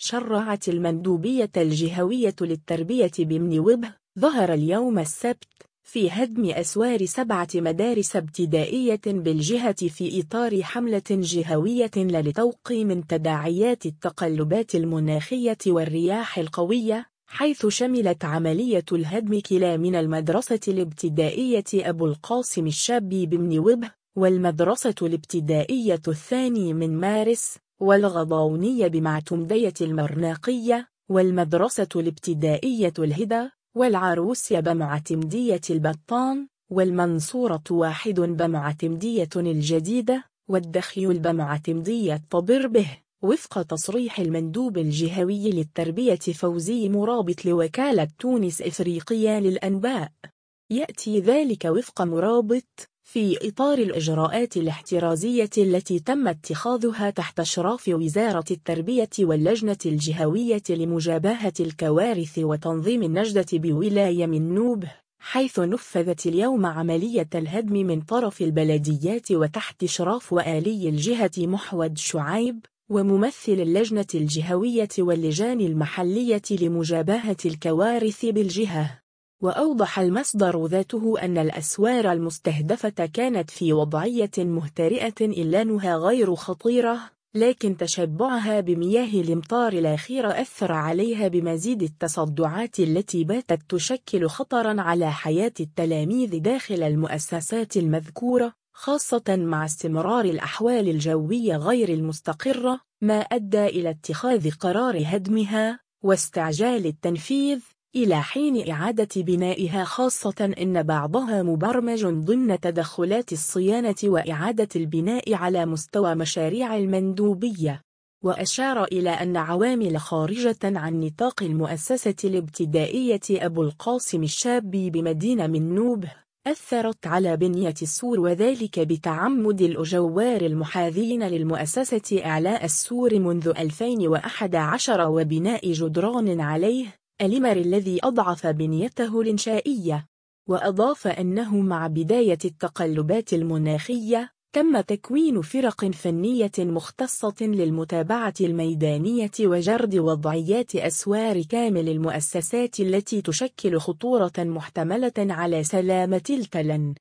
شرعت المندوبية الجهوية للتربية بمن وبه ظهر اليوم السبت في هدم أسوار 7 مدارس ابتدائية بالجهة في إطار حملة جهوية للتوقي من تداعيات التقلبات المناخية والرياح القوية، حيث شملت عملية الهدم كلا من المدرسة الابتدائية أبو القاسم الشابي بمن وبه والمدرسة الابتدائية الثاني من مارس والغضاونية بمعتمدية المرناقية والمدرسة الابتدائية الهدى والعروسية بمعتمدية البطان والمنصورة 1 بمعتمدية الجديدة والدخيل بمعتمدية طبربه، وفق تصريح المندوب الجهوي للتربية فوزي مرابط لوكالة تونس إفريقية للأنباء. يأتي ذلك وفق مرابط في إطار الإجراءات الاحترازية التي تم اتخاذها تحت إشراف وزارة التربية واللجنة الجهوية لمجابهة الكوارث وتنظيم النجدة بولاية منوبه، حيث نفذت اليوم عملية الهدم من طرف البلديات وتحت إشراف والي الجهة محود شعيب وممثل اللجنة الجهوية واللجان المحلية لمجابهة الكوارث بالجهة. وأوضح المصدر ذاته أن الأسوار المستهدفة كانت في وضعية مهترئة إلا أنها غير خطيرة، لكن تشبعها بمياه الأمطار الأخيرة أثر عليها بمزيد التصدعات التي باتت تشكل خطرا على حياة التلاميذ داخل المؤسسات المذكورة، خاصة مع استمرار الأحوال الجوية غير المستقرة، ما أدى إلى اتخاذ قرار هدمها واستعجال التنفيذ إلى حين إعادة بنائها، خاصة إن بعضها مبرمج ضمن تدخلات الصيانة وإعادة البناء على مستوى مشاريع المندوبية. وأشار إلى أن عوامل خارجة عن نطاق المؤسسة الابتدائية أبو القاسم الشابي بمدينة منوبه أثرت على بنية السور، وذلك بتعمد الأجوار المحاذين للمؤسسة إعلاء السور منذ 2011 وبناء جدران عليه، الأمر الذي أضعف بنيته الإنشائية. وأضاف أنه مع بداية التقلبات المناخية تم تكوين فرق فنية مختصة للمتابعة الميدانية وجرد وضعيات أسوار كامل المؤسسات التي تشكل خطورة محتملة على سلامة التلن.